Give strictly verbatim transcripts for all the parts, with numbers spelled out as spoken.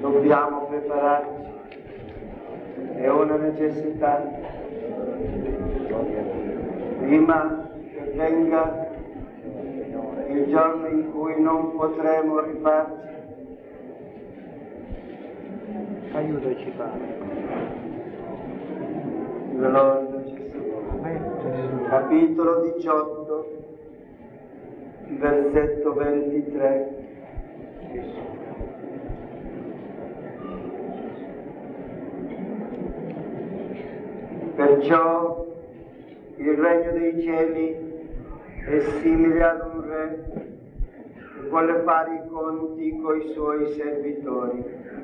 dobbiamo prepararci, è una necessità. Prima che venga il giorno in cui non potremo rifarci. Aiutaci, Padre. Gloria a Gesù. Capitolo diciotto, versetto ventitré. Perciò il regno dei cieli è simile ad un re che vuole fare i conti coi suoi servitori.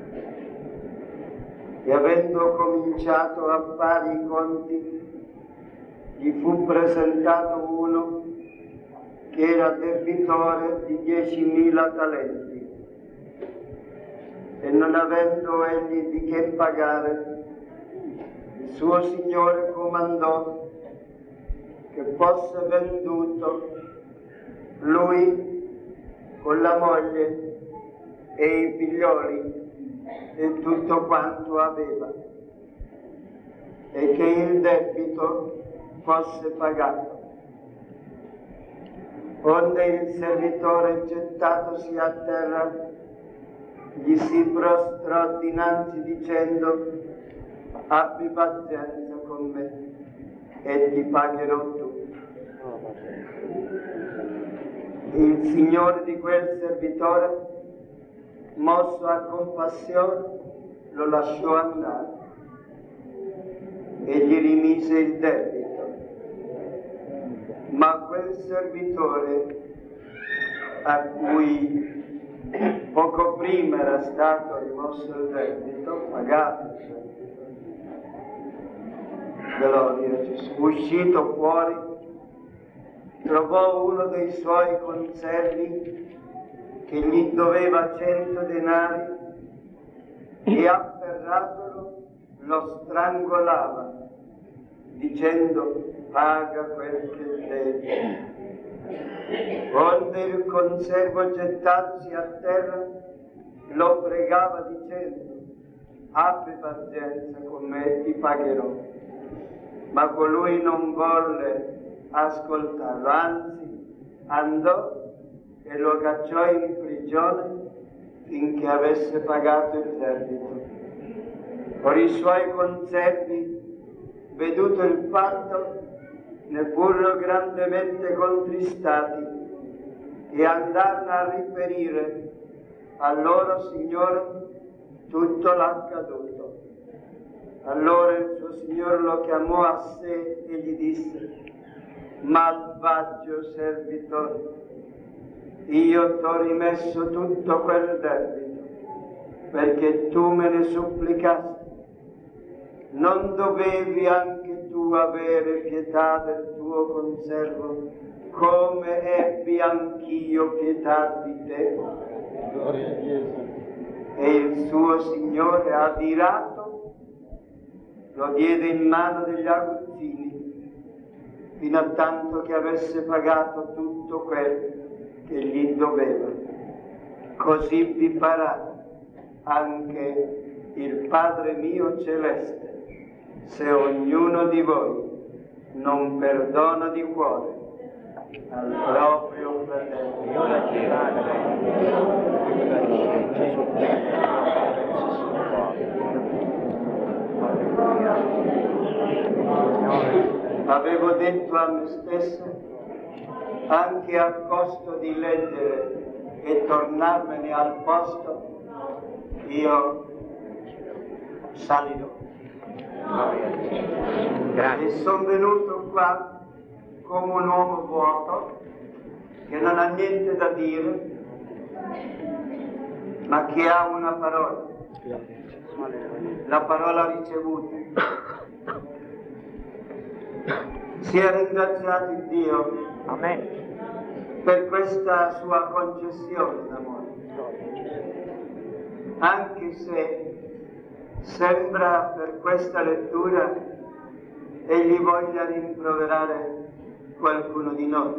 E avendo cominciato a fare i conti, gli fu presentato uno che era debitore di diecimila talenti, e non avendo egli di che pagare, il suo signore comandò che fosse venduto lui con la moglie e i figlioli e tutto quanto aveva, e che il debito fosse pagato. Onde il servitore, gettatosi a terra, gli si prostrò dinanzi dicendo: abbi pazienza con me e ti pagherò tutto. Il signore di quel servitore, mosso a compassione, lo lasciò andare e gli rimise il debito. Ma quel servitore, a cui poco prima era stato rimosso il debito, pagato il debito, gloria a Gesù, uscito fuori, trovò uno dei suoi conservi che gli doveva cento denari e, afferratolo, lo strangolava, dicendo: paga quel che devi. Onde il conservo, gettatosi a terra, lo pregava dicendo: abbi pazienza con me e ti pagherò. Ma colui non volle ascoltarlo, anzi andò e lo cacciò in prigione finché avesse pagato il debito. Ora i suoi conservi, veduto il fatto, ne furono grandemente contristati e andarono a riferire al loro Signore tutto l'accaduto. Allora il suo Signore lo chiamò a sé e gli disse: malvagio servitore, io t'ho rimesso tutto quel debito perché tu me ne supplicasti. Non dovevi anche tu avere pietà del tuo conservo, come ebbi anch'io pietà di te? E il suo Signore, adirato, lo diede in mano degli aguzzini, fino a tanto che avesse pagato tutto quel che gli doveva. Così vi farà anche il Padre mio celeste, se ognuno di voi non perdona di cuore al proprio fratello. Avevo detto a me stesso, anche a costo di leggere e tornarmene al posto, io salirò. Grazie. E sono venuto qua come un uomo vuoto che non ha niente da dire, ma che ha una parola, la parola ricevuta. Sia ringraziato il Dio Amen. Per questa sua concessione d'amore, anche se sembra per questa lettura egli voglia rimproverare qualcuno di noi.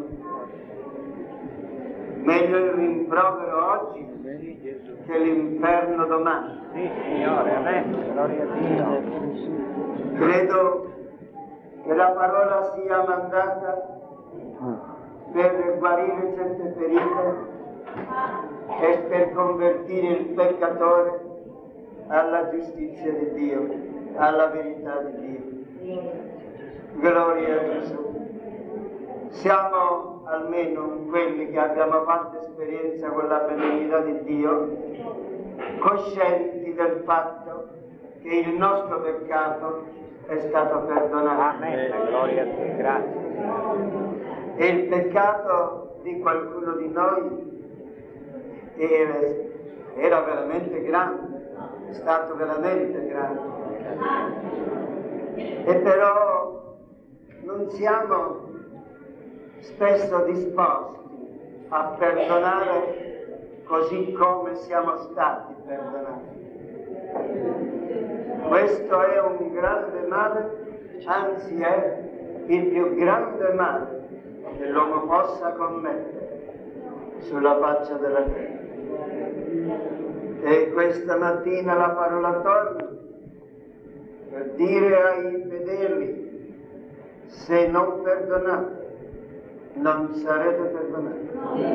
Meglio il rimprovero oggi che l'inferno domani. Sì, Signore, amen. Gloria a Dio. Credo che la parola sia mandata per guarire certe ferite e per convertire il peccatore alla giustizia di Dio, alla verità di Dio. Gloria a Gesù. Siamo almeno quelli che abbiamo fatto esperienza con la benignità di Dio, coscienti del fatto che il nostro peccato è stato perdonato. Amen. Gloria a Dio, grazie. E il peccato di qualcuno di noi era, era veramente grande, è stato veramente grande. E però non siamo spesso disposti a perdonare così come siamo stati perdonati. Questo è un grande male, anzi è il più grande male che l'uomo possa commettere sulla faccia della terra. E questa mattina la parola torna per dire ai fedeli: se non perdonate, non sarete perdonati.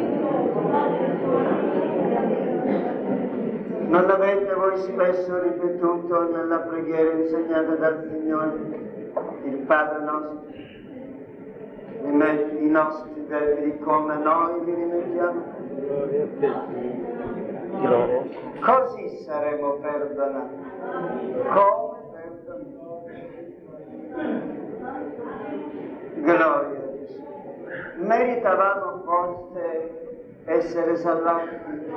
Non avete voi spesso ripetuto nella preghiera insegnata dal Signore, il Padre nostro, rimetti i nostri debiti come noi li rimettiamo? Così saremo perdonati. Come perdonati? Gloria a Gesù. Meritavamo forse essere salvati?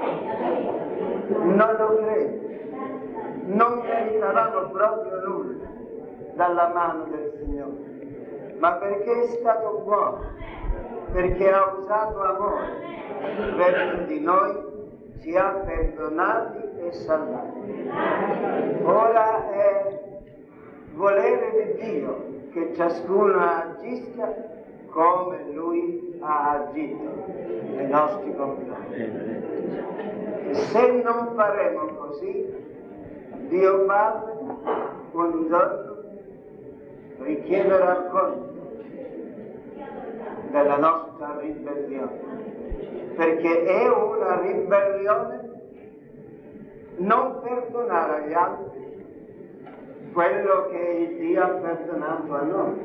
Non lo credo. Non meritavamo proprio nulla dalla mano del Signore, ma perché è stato buono, perché ha usato amore verso di noi, ci ha perdonati e salvati. Ora è volere di Dio che ciascuno agisca come Lui ha agito nei nostri confronti. E se non faremo così, Dio Padre un giorno richiederà conto della nostra ribellione, perché è una ribellione non perdonare agli altri quello che Dio ha perdonato a noi.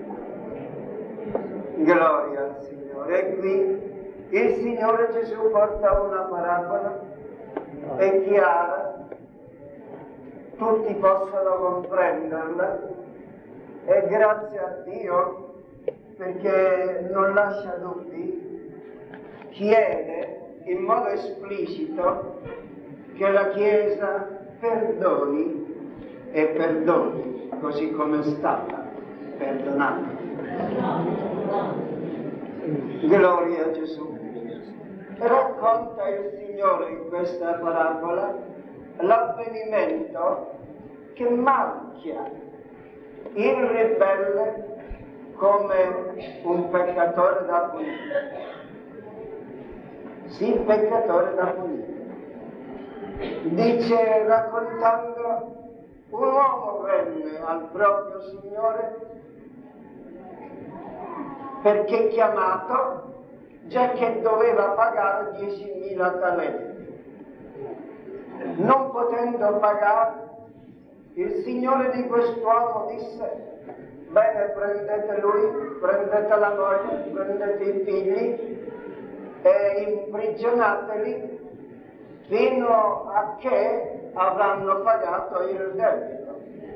Gloria al Signore. E qui il Signore Gesù porta una parabola, è chiara, tutti possono comprenderla, e grazie a Dio perché non lascia dubbi, chiede in modo esplicito che la Chiesa perdoni e perdoni così come è stata perdonata. Gloria a Gesù. Racconta il Signore in questa parabola l'avvenimento che marchia il ribelle come un peccatore da punire. Sì, peccatore da punire. Dice, raccontando, un uomo venne al proprio Signore perché chiamato, già che doveva pagare diecimila talenti. Non potendo pagare, il Signore di quest'uomo disse: bene, prendete lui, prendete la moglie, prendete i figli e imprigionateli fino a che avranno pagato il debito.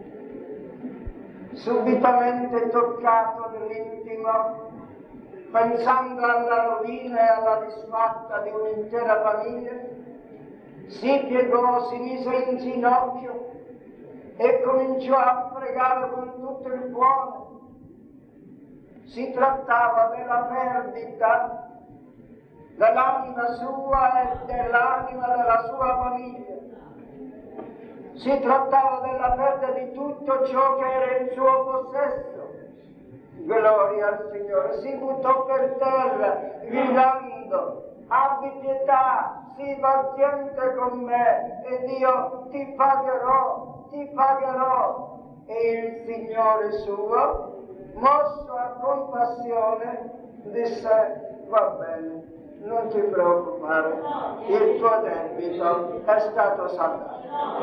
Subitamente toccato nell'intimo, pensando alla rovina e alla disfatta di un'intera famiglia, si piegò, si mise in ginocchio e cominciò a pregare con tutto il cuore. Si trattava della perdita dell'anima sua e dell'anima della sua famiglia. Si trattava della perdita di tutto ciò che era in suo possesso. Gloria al Signore. Si buttò per terra gridando: abbi pietà, sii paziente con me ed io ti pagherò, ti pagherò. E il Signore suo, mosso a compassione, disse: va bene, non ti preoccupare, il tuo debito è stato saldato.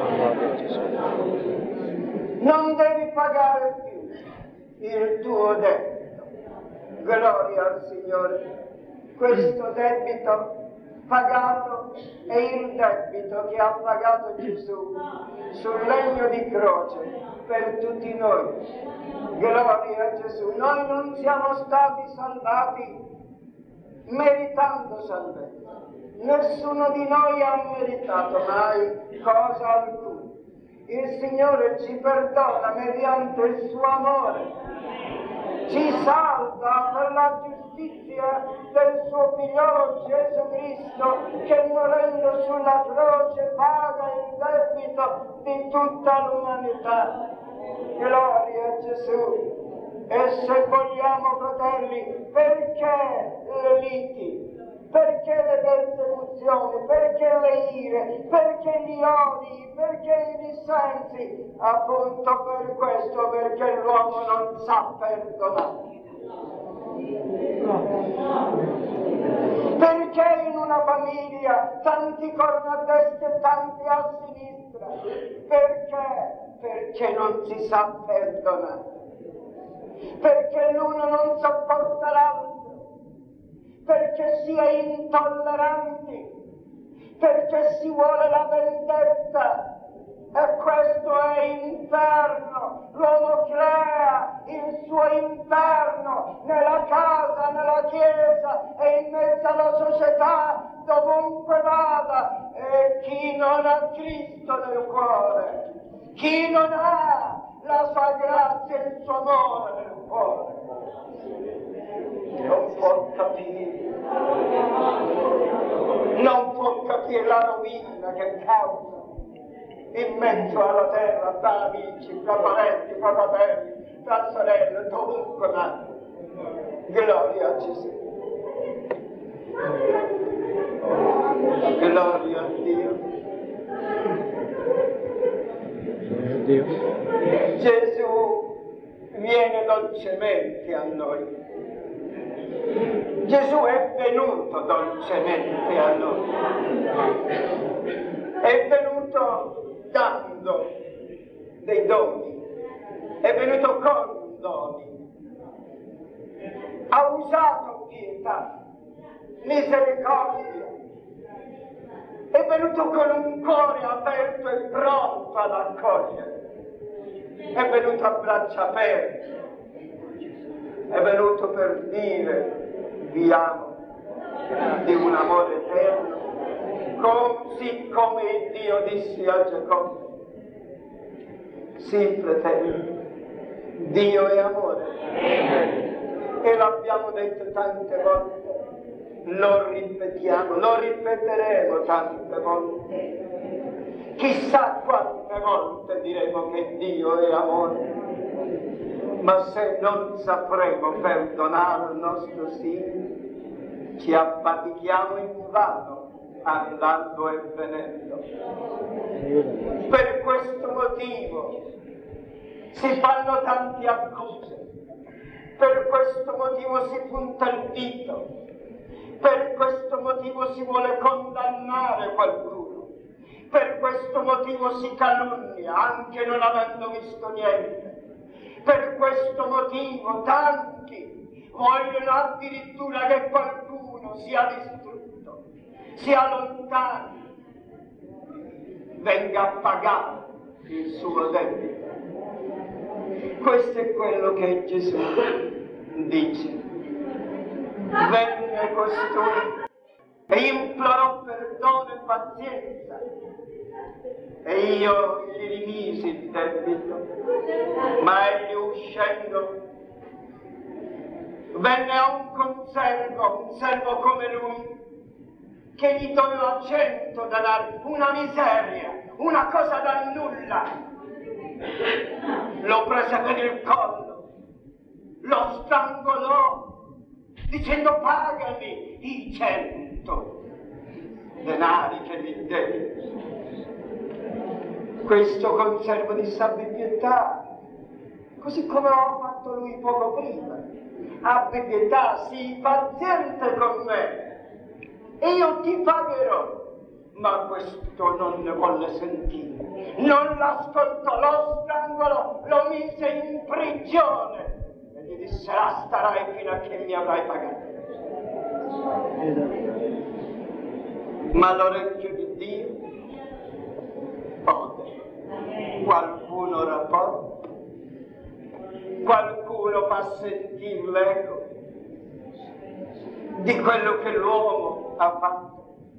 Non devi pagare più il tuo debito. Gloria al Signore. Questo debito pagato è il debito che ha pagato Gesù sul legno di croce per tutti noi. Gloria a Gesù. Noi non siamo stati salvati meritando salvezza. Nessuno di noi ha meritato mai cosa alcuna. Il Signore ci perdona mediante il suo amore, ci salva per la giustizia del suo figliolo Gesù Cristo, che morendo sulla croce paga il debito di tutta l'umanità. Gloria a Gesù. E se vogliamo, fratelli, perché le liti? Perché le persecuzioni? Perché le ire? Perché gli odi? Perché i dissensi? Appunto per questo, perché l'uomo non sa perdonare. Perché in una famiglia tanti corno a destra e tanti a sinistra? Perché? Perché non si sa perdonare. Perché l'uno non sopporta l'altro. Perché si è intolleranti, perché si vuole la vendetta, e questo è inferno. L'uomo crea il suo inferno nella casa, nella chiesa e in mezzo alla società, dovunque vada. E chi non ha Cristo nel cuore, chi non ha la sua grazia e il suo amore nel cuore, non può capire, non può capire la rovina che causa in mezzo alla terra, tra amici, tra parenti, tra fratelli, tra sorelle, dovunque va. Gloria a Gesù. Gloria a Dio. Dio. Gesù viene dolcemente a noi. Gesù è venuto dolcemente a noi. È venuto dando dei doni. È venuto con doni. Ha usato pietà, misericordia. È venuto con un cuore aperto e pronto ad accogliere. È venuto a braccia aperte. È venuto per dire: vi amo di un amore eterno, così come il Dio disse a Giacobbe. Sì, fratelli, Dio è amore. E l'abbiamo detto tante volte, lo ripetiamo, lo ripeteremo tante volte. Chissà quante volte diremo che Dio è amore. Ma se non sapremo perdonare il nostro simile, ci affatichiamo invano, andando e venendo. Per questo motivo si fanno tante accuse, per questo motivo si punta il dito, per questo motivo si vuole condannare qualcuno, per questo motivo si calunnia, anche non avendo visto niente. Per questo motivo tanti vogliono addirittura che qualcuno sia distrutto, sia lontano, venga a pagare il suo debito. Questo è quello che Gesù dice. Venne costui e implorò perdono e pazienza. E io gli rimisi il debito, ma egli uscendo venne a un conservo, un servo come lui, che gli doveva cento denari, una miseria, una cosa da nulla. Lo prese per il collo, lo strangolò, dicendo: pagami i cento. denari che li devi. Questo conservo di sabbi pietà, così come ho fatto lui poco prima. Abbi pietà, sii paziente con me e io ti pagherò. Ma questo non ne volle sentire, non l'ascoltò, lo strangolò, lo mise in prigione e gli disse: là starai fino a che mi avrai pagato. Ma l'orecchio di Dio ode, qualcuno rapporta, qualcuno fa sentire l'eco di quello che l'uomo ha fatto,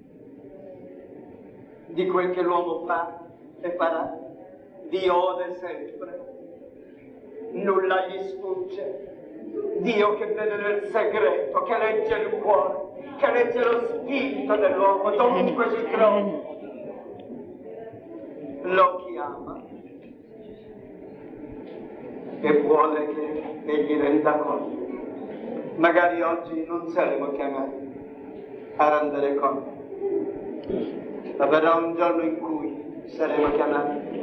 di quel che l'uomo fa e farà. Dio ode sempre, nulla gli sfugge. Dio che vede nel segreto, che legge il cuore, che legge lo spirito dell'uomo, dovunque si trova, lo chiama e vuole che egli renda conto. Magari oggi non saremo chiamati a rendere conto, ma verrà un giorno in cui saremo chiamati.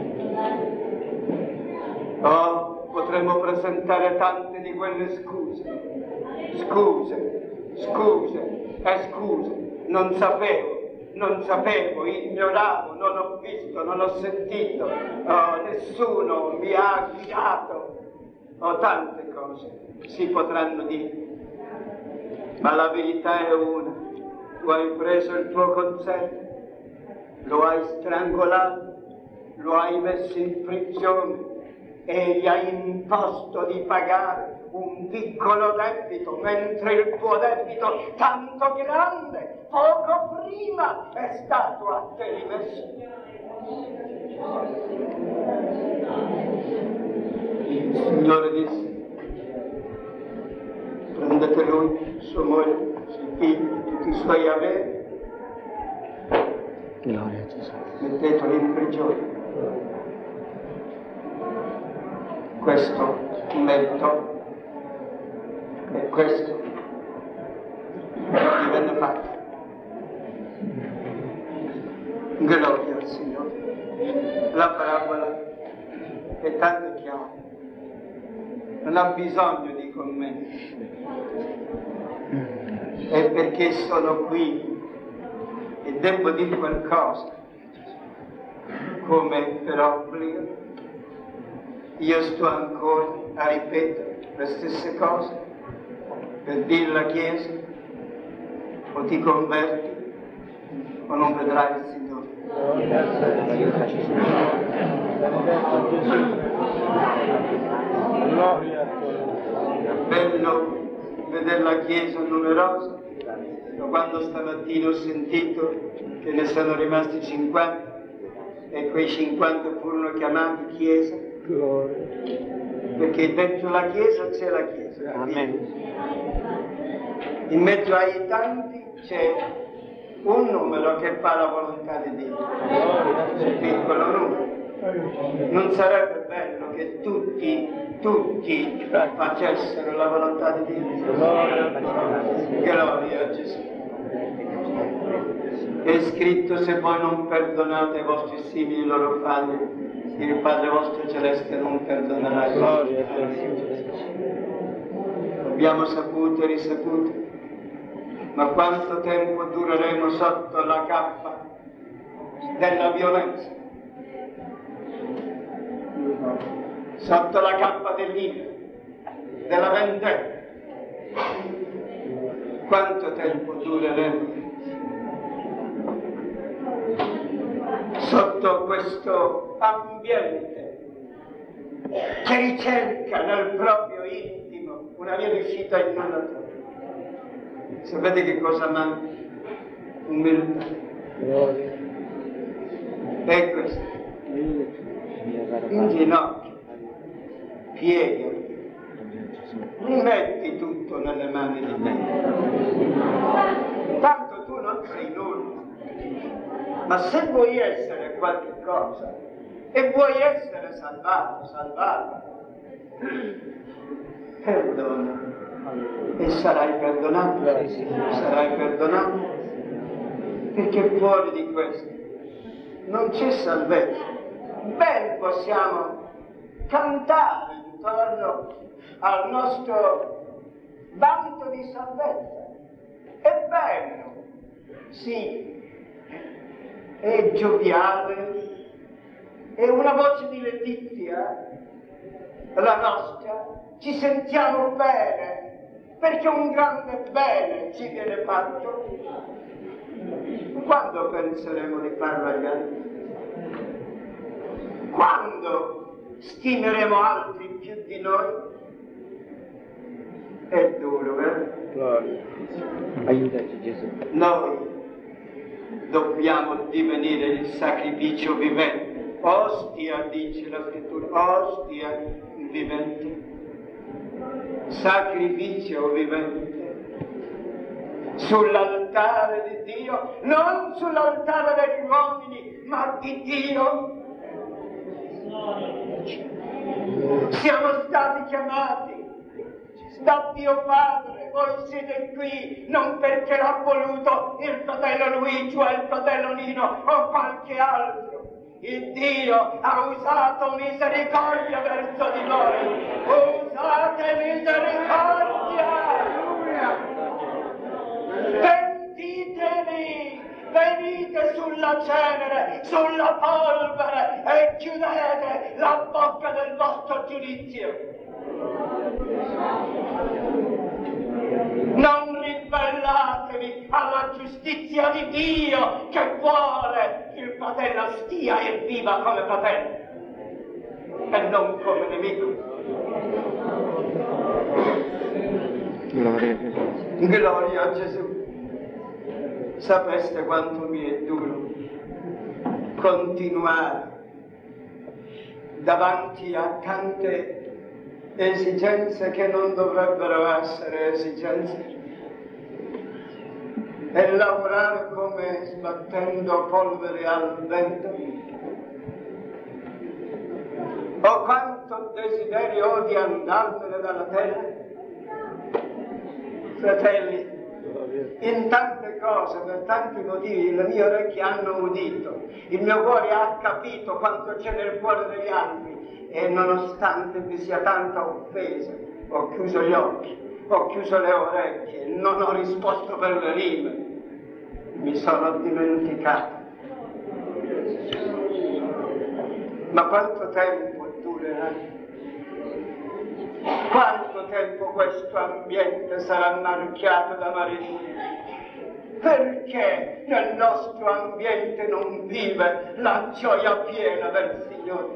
Oh, potremo presentare tante di quelle scuse, scuse, scuse e scuse. Non sapevo, non sapevo, ignoravo, non ho visto, non ho sentito, oh, nessuno mi ha guidato. Oh, tante cose si potranno dire, ma la verità è una: tu hai preso il tuo conservo, lo hai strangolato, lo hai messo in prigione e gli hai imposto di pagare un piccolo debito, mentre il tuo debito tanto grande poco prima è stato a te rimesso. Il Signore disse: prendete lui, sua moglie, suoi figli, tutti i suoi averi, Gloria a Gesù. metteteli in prigione. Questo metto e questo divenne fatto. Gloria al Signore. La parabola è tanto chiara, non ha bisogno di commenti. È perché sono qui e devo dire qualcosa, come per obbligo. Io sto ancora a ripetere le stesse cose per dire alla Chiesa: o ti converti o non vedrai il Signore. Bello vedere la Chiesa numerosa, ma quando stamattina ho sentito che ne sono rimasti cinquanta e quei cinquanta furono chiamati Chiesa, perché dentro la Chiesa c'è la Chiesa. Amen. In mezzo ai tanti c'è un numero che fa la volontà di Dio, un piccolo numero. Non sarebbe bello che tutti, tutti facessero la volontà di Dio? Gloria a Gesù. È scritto: se voi non perdonate ai vostri simili i loro falli, il Padre vostro celeste non perdonerà i vostri falli. Abbiamo saputo e risaputo, ma quanto tempo dureremo sotto la cappa della violenza, sotto la cappa dell'ira, della vendetta? Quanto tempo dureremo sotto questo ambiente che ricerca nel proprio intimo una via di uscita in nulla? Sapete che cosa manca? Umiltà. E questo, in ginocchio, piegati, rimetti tutto nelle mani di Dio. Tanto tu non sei nulla, ma se vuoi essere qualche cosa e vuoi essere salvato, salvata, perdona e sarai perdonato, sarai perdonato. perché fuori di questo non c'è salvezza. Ben possiamo cantare intorno al nostro vanto di salvezza. È bello, sì, è gioviale, è una voce di letizia, la nostra, ci sentiamo bene, perché un grande bene ci viene fatto. Quando penseremo di farlo agli altri? Quando stimeremo altri più di noi? È duro, vero? Aiutaci, Gesù. Noi dobbiamo divenire il sacrificio vivente. Ostia, dice la scrittura, ostia vivente. Sacrificio vivente. Sull'altare di Dio, non sull'altare degli uomini, ma di Dio. Siamo stati chiamati da Dio Padre, voi siete qui non perché l'ha voluto il fratello Luigi o il fratello Nino o qualche altro. Il Dio ha usato misericordia verso di voi. Usate misericordia! Pentitevi! Venite sulla cenere, sulla polvere e chiudete la bocca del vostro giudizio. Non ribellatevi alla giustizia di Dio che vuole che il fratello stia e viva come fratello e non come nemico. Gloria a Gesù. Gloria a Gesù. Sapeste quanto mi è duro continuare davanti a tante esigenze che non dovrebbero essere esigenze e lavorare come sbattendo polvere al vento. Oh, quanto desiderio ho di andarmene dalla terra. Fratelli, in tante cose, per tanti motivi, le mie orecchie hanno udito, il mio cuore ha capito quanto c'è nel cuore degli altri e nonostante vi sia tanta offesa, ho chiuso gli occhi, ho chiuso le orecchie, non ho risposto per le rime, mi sono dimenticato. Ma quanto tempo durerà? Quanto tempo questo ambiente sarà marchiato da maligno? Perché nel nostro ambiente non vive la gioia piena del Signore?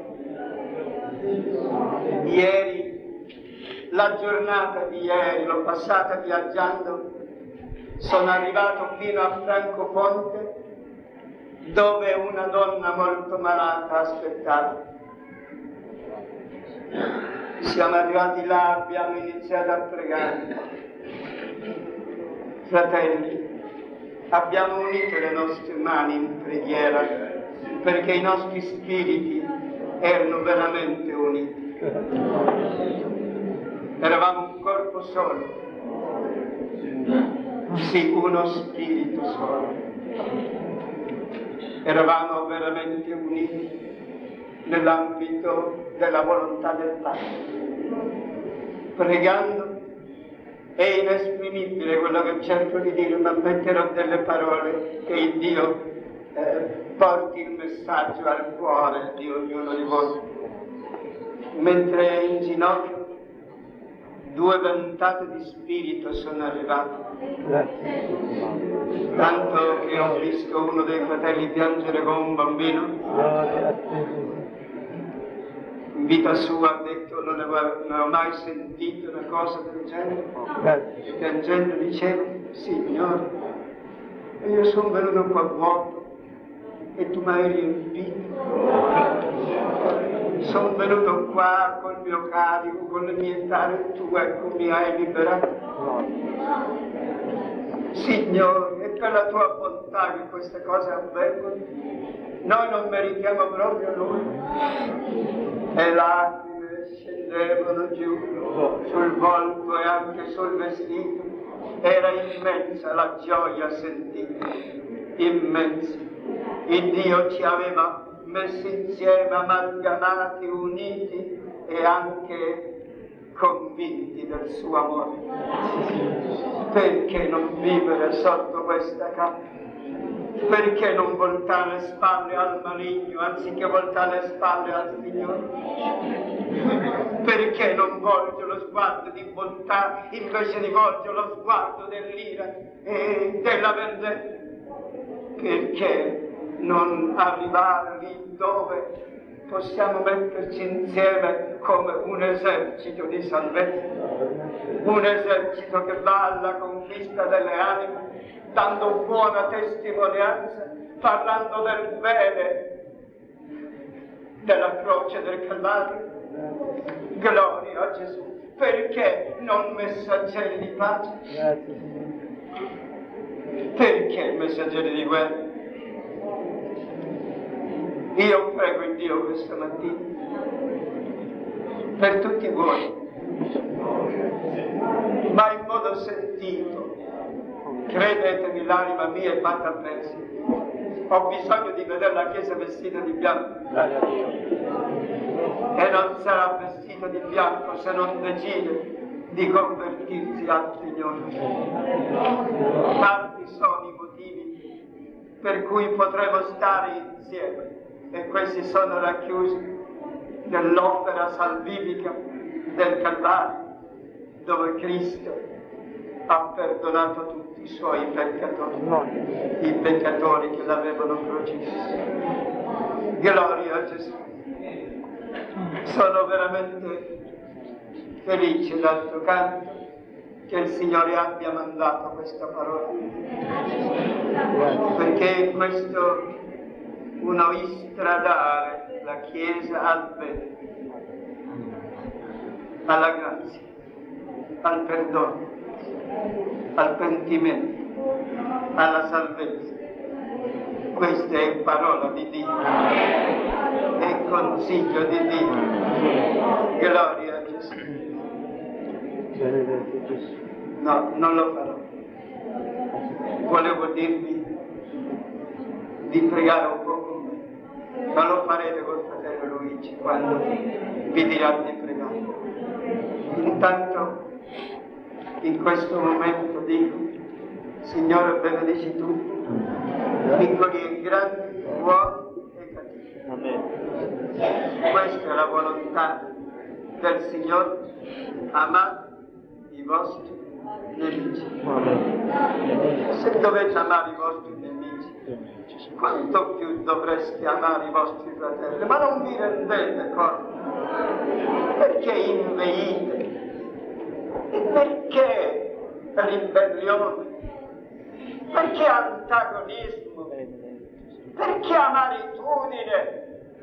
Ieri, la giornata di ieri, l'ho passata viaggiando, sono arrivato fino a Francofonte, dove una donna molto malata aspettava. Siamo arrivati là, abbiamo iniziato a pregare. Fratelli, abbiamo unito le nostre mani in preghiera perché i nostri spiriti erano veramente uniti. Eravamo un corpo solo, sì, uno spirito solo. Eravamo veramente uniti nell'ambito della volontà del Padre. Pregando è inesprimibile quello che cerco di dire, ma metterò delle parole che il Dio eh, porti il messaggio al cuore di ognuno di voi. Mentre in ginocchio due ventate di spirito sono arrivate. Tanto che ho visto uno dei fratelli piangere come un bambino. In vita sua ha detto non avevo, non ho mai sentito una cosa del genere. Piangendo diceva, Signore, io sono venuto qua vuoto e tu mi hai riempito. Sono venuto qua col mio carico, con le mie tare, e tu ecco mi hai liberato. Signore, è per la tua bontà che queste cose avvengono. Noi non meritiamo proprio Lui. E lacrime scendevano giù sul volto e anche sul vestito. Era immensa la gioia sentita. immensi. Il Dio ci aveva messi insieme, amalgamati, uniti e anche convinti del suo amore. Perché non vivere sotto questa cappa? Perché non voltare le spalle al maligno anziché voltare le spalle al Signore? Perché non volgere lo sguardo di bontà invece di volgere lo sguardo dell'ira e della vendetta? Perché non arrivare lì dove possiamo metterci insieme come un esercito di salvezza, un esercito che va alla conquista delle anime, dando buona testimonianza, parlando del bene della croce del Calvario. Gloria a Gesù. Perché non messaggeri di pace? Perché messaggeri di guerra? Io prego il Dio questa mattina per tutti voi, ma in modo sentito. Credetemi, l'anima mia è fatta a pezzi. Ho bisogno di vedere la Chiesa vestita di bianco. E non sarà vestita di bianco se non decide di convertirsi al Signore. Tanti sono i motivi per cui potremo stare insieme. E questi sono racchiusi nell'opera salvifica del Calvario, dove Cristo ha perdonato tutti i suoi peccatori, i peccatori che l'avevano crocifisso. Gloria a Gesù. Sono veramente felice d'altro canto che il Signore abbia mandato questa parola, perché questo uno istradare la Chiesa al bene, alla grazia, al perdono, al pentimento, alla salvezza. Questa è parola di Dio, è consiglio di Dio. Gloria a Gesù. No, non lo farò. Volevo dirvi di pregare un po' con me, ma lo farete col fratello Luigi quando vi dirà di pregare. Intanto, in questo momento dico: Signore, benedici tutti, piccoli e grandi, buoni e cattivi. Questa è la volontà del Signore, amate i vostri nemici. Se dovete amare i vostri nemici, quanto più dovreste amare i vostri fratelli? Ma non vi rendete conto? Perché inveite? E perché ribellione? Perché antagonismo? Perché amaritudine?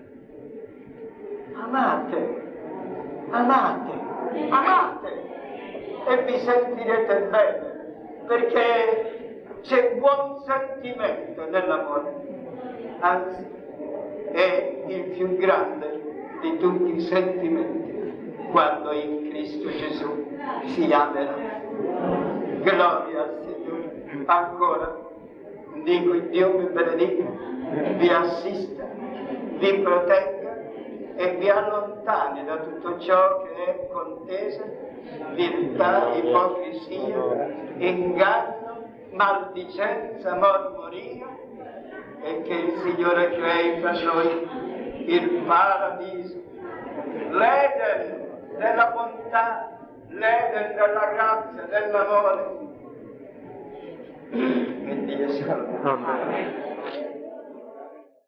Amate, amate, amate e vi sentirete bene, perché c'è buon sentimento nell'amore, anzi è il più grande di tutti i sentimenti quando in Cristo Gesù si amerà. Gloria al Signore. Ancora dico: il Dio vi benedica, vi assista, vi protegga e vi allontani da tutto ciò che è contesa, viltà, ipocrisia, inganno, maldicenza, mormoria, e che il Signore crei per noi il paradiso, l'Eden della bontà, l'Eden della grazia, dell'amore. E Dio salve.